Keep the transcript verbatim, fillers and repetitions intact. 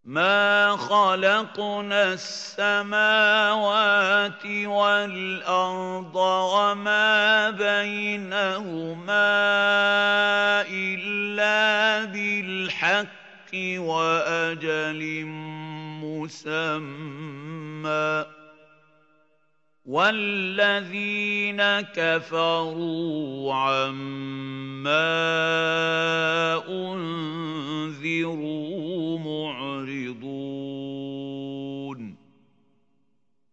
مَا خَلَقْنَا السَّمَاوَاتِ وَالْأَرْضَ وَمَا بَيْنَهُمَا إِلَّا بِالْحَقِّ وَأَجَلٍ مُّسَمًّى ۚ وَالَّذِينَ كَفَرُوا عَمَّا